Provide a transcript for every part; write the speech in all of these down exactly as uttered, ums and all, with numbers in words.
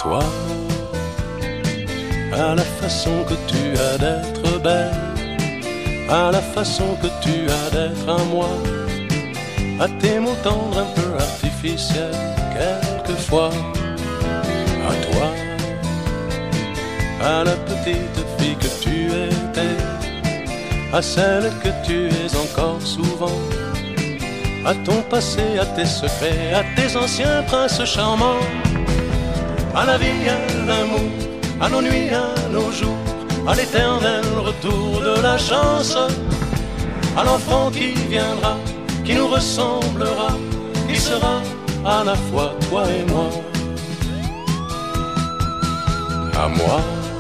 toi, à la façon que tu as d'être belle, à la façon que tu as d'être à moi, à tes mots tendres un peu artificiels quelquefois, à toi, à la petite fille que tu étais, à celle que tu es encore souvent, à ton passé, à tes secrets, à tes anciens princes charmants, à la vie, à l'amour, à nos nuits, à nos jours, à l'éternel retour de la chance, à l'enfant qui viendra, qui nous ressemblera, qui sera à la fois toi et moi. À moi,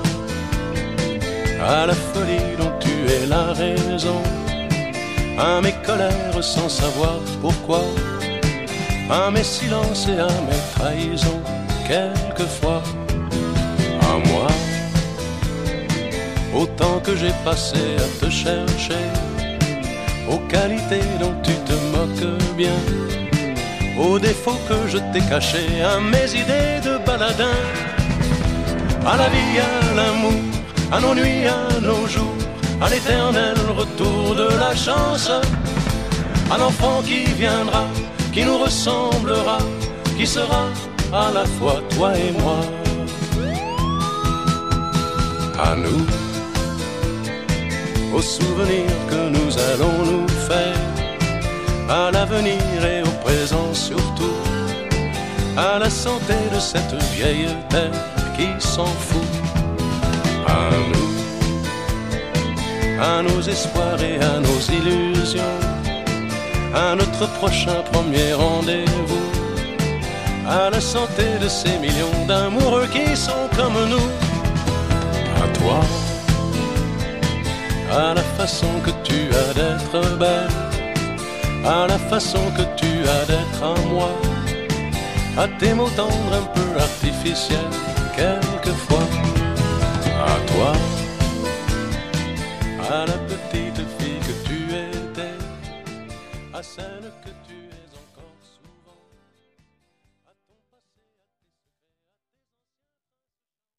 à la folie dont tu es la raison, à mes colères sans savoir pourquoi, à mes silences et à mes trahisons quelquefois. À moi, au temps que j'ai passé à te chercher, aux qualités dont tu te moques bien, aux défauts que je t'ai cachés, à mes idées de baladin, à la vie, à l'amour, à nos nuits, à nos jours, à l'éternel retour de la chance, à l'enfant qui viendra, qui nous ressemblera, qui sera à la fois toi et moi. À nous, aux souvenirs que nous allons nous faire, à l'avenir et au présent surtout, à la santé de cette vieille terre qui s'en fout. À nous, à nos espoirs et à nos illusions, à notre prochain premier rendez-vous, à la santé de ces millions d'amoureux qui sont comme nous. À toi, à la façon que tu as d'être belle, à la façon que tu as d'être à moi, à tes mots tendres un peu artificiels quelquefois. À toi, à la